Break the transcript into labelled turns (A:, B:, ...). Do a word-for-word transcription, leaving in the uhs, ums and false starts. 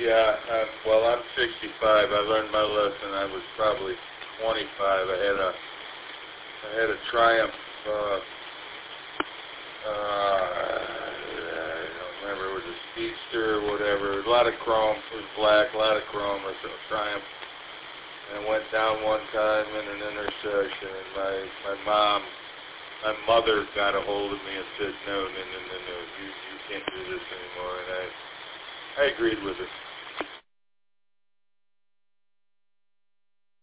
A: Yeah, uh, well, I'm sixty-five. I learned my lesson. I was probably twenty-five. I had a, I had a Triumph. Uh, uh, I don't remember. It was a Speedster or whatever. A lot of chrome. It was black. A lot of chrome. It was a Triumph. And I went down one time in an intersection, and my my mom, my mother got a hold of me and said, "No, no, no, no, no. You you can't do this anymore." And I I agreed with her.